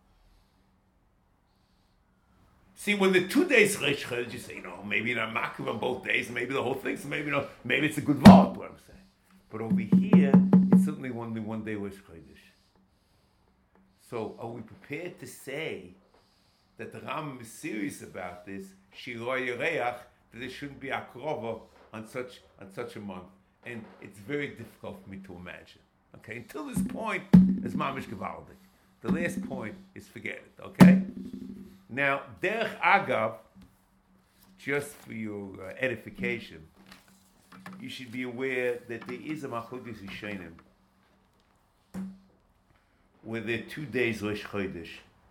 See, when the two days Rosh Chodesh, you say, you know, maybe not makriv on both days, maybe the whole thing, so maybe, you know, maybe it's a good vart, what I'm saying. But over here, it's something certainly only one day Rosh Chodesh. So are we prepared to say that the Rambam is serious about this, Shiro Yereach, that there shouldn't be Akrova on such on such a month? And it's very difficult for me to imagine. Okay, until this point, it's Mamish Gevaldik. The last point is forget it, okay? Now, Derech Agav, just for your uh, edification, you should be aware that there is a Machlokes Rishonim where there are two days Rosh Chodesh.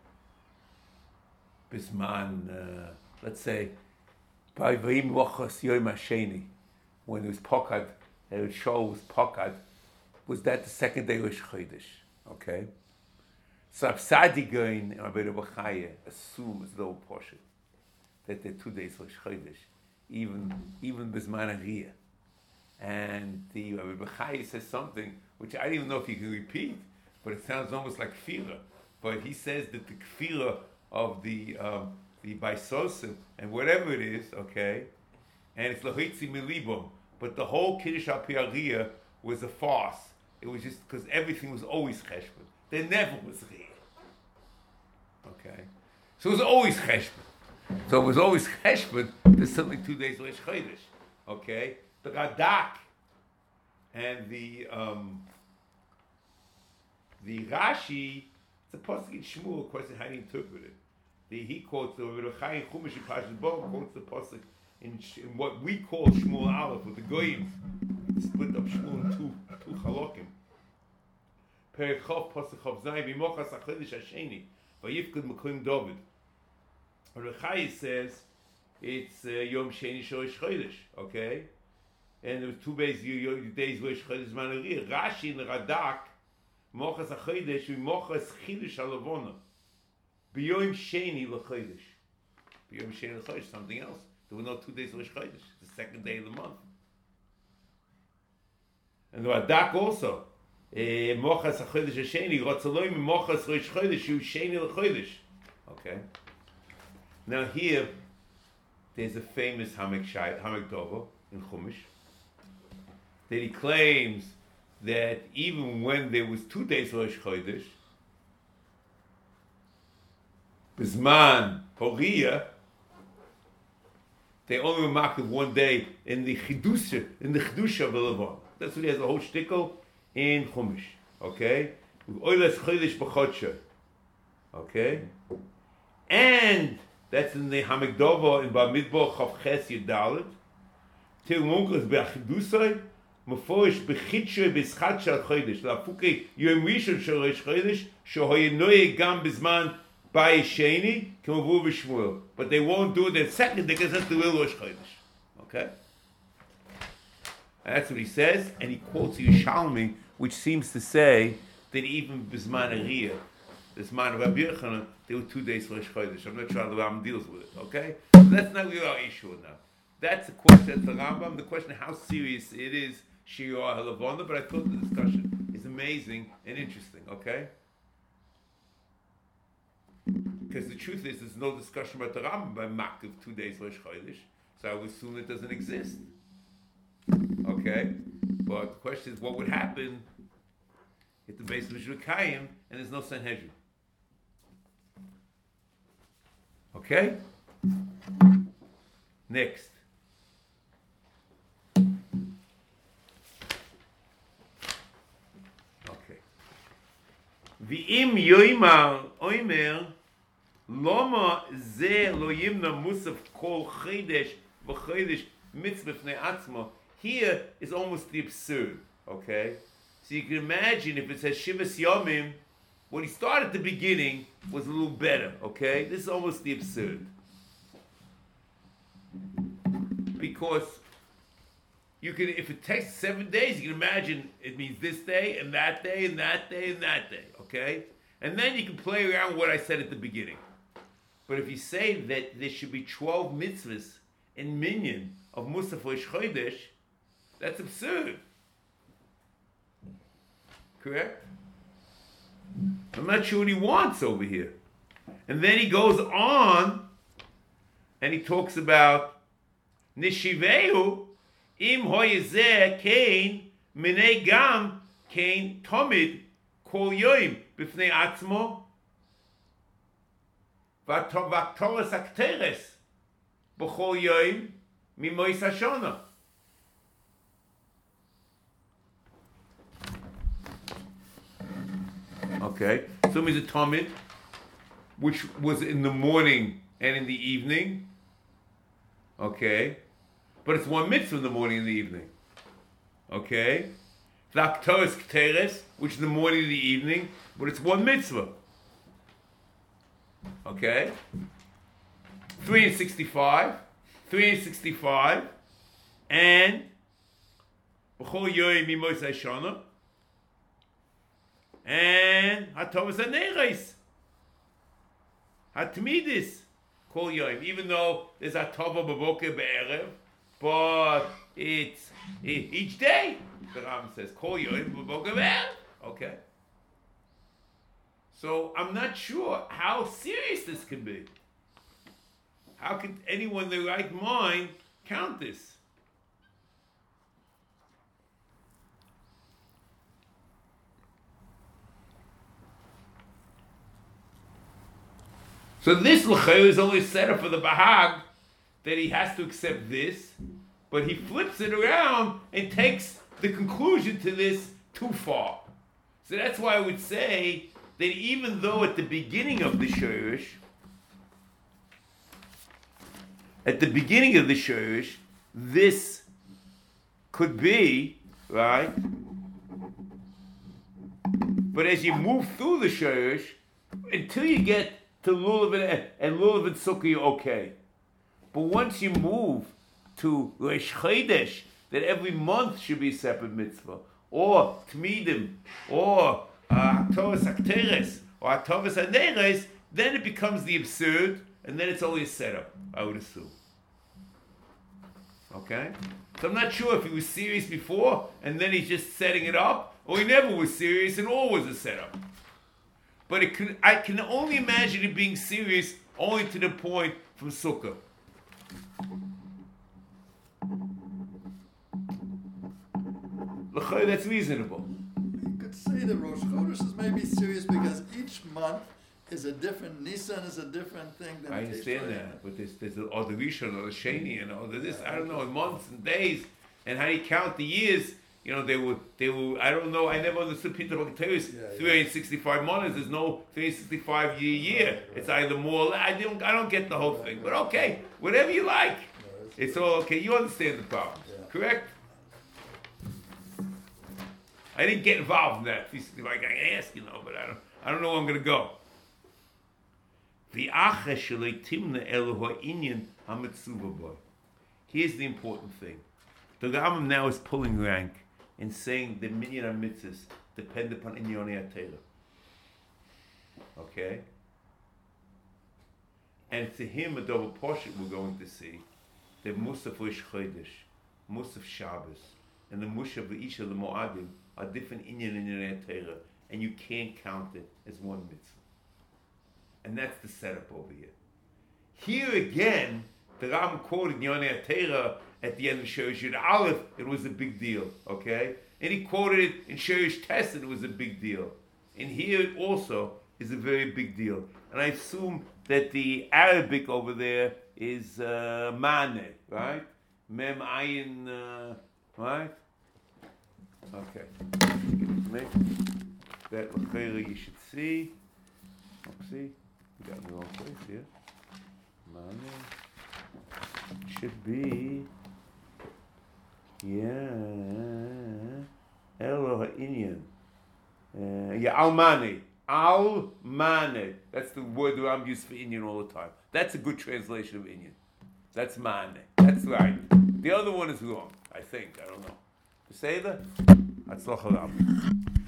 Bisman, uh, let's say, by Vayim Lochos Yom HaSheni, when it was Pokad, and the show was Pokad, was that the second day Rosh Chodesh? Okay? So Absadigoin and Rabbi Bachaya assume as though portion that there are two days Rosh Chodesh, even even Bisman Ariyah. And the Rabbi Bachaya says something which I don't even know if you can repeat, but it sounds almost like kfira. But he says that the kfira of the um, the Baisosim and whatever it is, okay, and it's lahitzi milibum, but the whole Kiddush al Pi Ariyah was a farce. It was just because everything was always cheshbon. There never was riyah. Okay, so it was always cheshbon. So it was always cheshbon. There's certainly two days Rosh Chodesh. Okay, the Radak and the um, the Rashi. It's a pasuk in Shmuel. Question how do you interpret it? The, he quotes the Rabbi Chaim Chumash in Parshas Bo quotes the pasuk in, in what we call Shmuel Aleph with the Goyim. Split up Shmuel in two two halakim. Perek Chav pasuk Chav Zayin B'mochas HaChodesh Hasheni Vayifkud Mekoim David. Rabbi Chaim says it's uh, Yom Sheni Shorosh Chodesh. Okay, and there was two days days Rosh Chodesh Manariyah. Rashi and Radak. Mochas HaChodesh v'mochas Chidush HaLevona. B'yom Sheni l'Chodesh. B'yom Sheni l'Chodesh, something else. There were no two days Rosh Chodesh. It's the second day of the month. And the Radak also. Mochas HaChodesh HaSheni. Rotzaloi m'mochas Rosh Chodesh hu Sheni l'Chodesh. Okay. Now here, there's a famous Hamek Dovo in Chumash that he claims that even when there was two days Rosh Chodesh, Bisman Horiyah, they only were marked one day in the Chidusha, in the Chidusha of the Levon. That's what he has a whole shtickle in Chumash. Okay? With Oilas Chodesh B'chodsha. Okay? And that's in the Hamikdovo in Bamidbo Chav Ches Yedalit. Till Munkos Be'achidusay. מפורש בחידשו בשחת של חודש, להפוקי יום ראשון של ראש חודש, שהוא נוהג גם בזמן ביי שני, כמובן בשמואל. But they won't do it the second day because that's the real Rosh Chodesh. Okay? And that's what he says, and he quotes Yerushalmi, which seems to say that even Bizman Ariyah, this man of Rabbi Yochanan, there were two days Rosh Chodesh. I'm not sure how the Rambam deals with it. Okay? So that's not really our issue now. That's the question, that's the Rambam, the question how serious it is Shiro Halavona, but I thought the discussion is amazing and interesting, okay? Because the truth is, there's no discussion about the Rambam by Mak of two days Rosh Chodesh, so I would assume it doesn't exist. Okay? But the question is, what would happen if the base of Shukayim and there's no Sanhedrin? Okay? Next. ואם יוימר אוימר למה זה לא ימנע מוסף כל חידש וחידש מצווה בפני עצמו. Here is almost the absurd, okay? So you can imagine if it says Shivas Yomim, when he started at the beginning was a little better, okay? This is almost the absurd. Because you can, if it takes seven days, you can imagine it means this day and that day and that day and that day, okay? And then you can play around with what I said at the beginning. But if you say that there should be twelve mitzvahs in minyan of Musaf Rosh Chodesh, that's absurd. Correct? I'm not sure what he wants over here. And then he goes on and he talks about Nishiveu. Im hoyezeh kain minei gam Kain Tomid Kol Yoim Bifnei Atzmo Vaktoras Akteres B'chol Yoim Mimois Hashana. Okay, so means a Tomid, which was in the morning and in the evening. Okay, but it's one mitzvah in the morning and the evening. Okay, Vaktoras Akteres, which is in the morning and the evening, but it's one mitzvah. Okay, three hundred sixty-five, three hundred sixty-five, and B'chol Yoim Mimois Hashana, and Hatovas HaNeres, Hatmidis, Kol Yoim. Even though there's Hatova B'boker Be'erev, but it's each day. The Ram says Kol Yoim B'boker Be'erev. Okay. So I'm not sure how serious this could be. How could anyone in their right mind count this? So this l'chayr is only set up for the Bahag, that he has to accept this, but he flips it around and takes the conclusion to this too far. So that's why I would say that even though at the beginning of the Shorish, at the beginning of the Shorish, this could be, right? But as you move through the Shorish, until you get to Lulav and, and Lulav and Sukkah, you're okay. But once you move to Rosh Chodesh, that every month should be a separate mitzvah, or Tmidim, or Haktoras Akteres, or Haktovas HaNeres, then it becomes the absurd, and then it's only a setup, I would assume. Okay? So I'm not sure if he was serious before, and then he's just setting it up, or he never was serious and all was a setup. But it can, I can only imagine it being serious only to the point from Sukkah. L'chayr, that's reasonable. You could say that Rosh Chodesh is maybe serious because each month is a different, Nisan is a different thing than I understand Tishrei. that, but there's, there's the, or the Rishon, or the Sheni, and all the this, I don't know, in months and days, and how you count the years, you know, they were, they were, I don't know, I never understood Peter Bakteris, Yeah, yeah. three hundred sixty-five months, there's no three hundred sixty-five year year, it's either more, or less. I don't, I don't get the whole thing, but okay, whatever you like, it's all okay, you understand the problem, Yeah. correct? I didn't get involved in that, like I asked, you know, but I don't, I don't know where I'm going to go. Here's the important thing. The Rambam now is pulling rank and saying the minyan and mitzvahs depend upon Inyonei HaTorah. Okay? And to him, a double portion we're going to see the Musaf Rosh Chodesh, Musaf Shabbos, and the Musaf V'isha the Moadim are different Inyan and Inyonei HaTorah, and you can't count it as one mitzvah. And that's the setup over here. Here again, the Ram quoted Inyonei HaTorah at the end of Shorish Yud Aleph, it was a big deal, okay? And he quoted it in Shorish Tes, it was a big deal. And here it also is a very big deal. And I assume that the Arabic over there is uh, Mane, right? Mem Ayin, uh, right? Okay. That L'chayra you should see. See? We got in the wrong place here. Mane. Should be, yeah, Elo ha'inyan. Uh, yeah, Almane. Almane. That's the word that I'm used for Inyan all the time. That's a good translation of Inyan. That's Mane. That's right. The other one is wrong, I think. I don't know. You say that? Hatzlacha Rab.